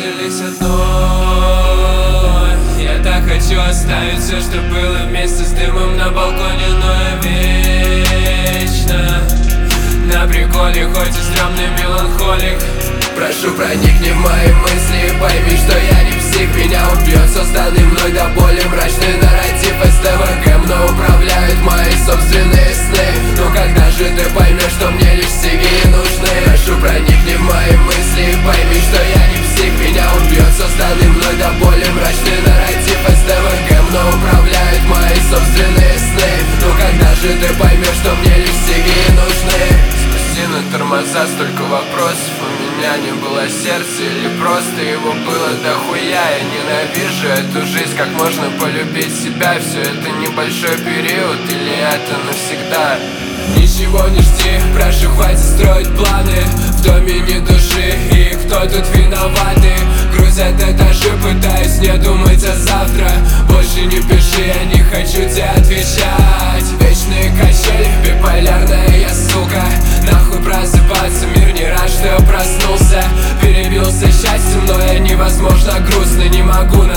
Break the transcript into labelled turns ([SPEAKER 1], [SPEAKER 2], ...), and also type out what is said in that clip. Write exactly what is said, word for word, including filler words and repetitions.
[SPEAKER 1] остались одной. Я так хочу оставить все, что было, вместе с дымом на балконе, но я вечно на приколе, хоть и стрёмный меланхолик.
[SPEAKER 2] Прошу, проникни в мои мысли и пойми, что я не псих. Меня убьет созданный мной до боли мрачный нарратив эс тэ вэ гэ мной управляют мои собственные сны. Но когда же ты поймешь, что мне лишь сиги нужны? Прошу, проникни в мои мысли и пойми, что я не псих. Меня убьет созданный мной до боли мрачный нарратив эс тэ вэ гэ мной управляют мои собственные сны. Но когда же ты поймешь, что мне лишь сиги нужны?
[SPEAKER 1] На тормоза столько вопросов, у меня не было сердца или просто его было дохуя. Я ненавижу эту жизнь, как можно полюбить себя? Все это небольшой период или это навсегда?
[SPEAKER 2] Ничего не жди, прошу, хватит строить планы. В доме ни души, и кто тут виноваты? Грузят этажи, пытаюсь не думать о завтра. Больше не пиши, я не хочу тебе отвечать. Вечные качели, биполярная я, сука. Нахуй просыпаться, мир не рад, что я проснулся. Перебился счастьем, но я невозможно грустно. Не могу на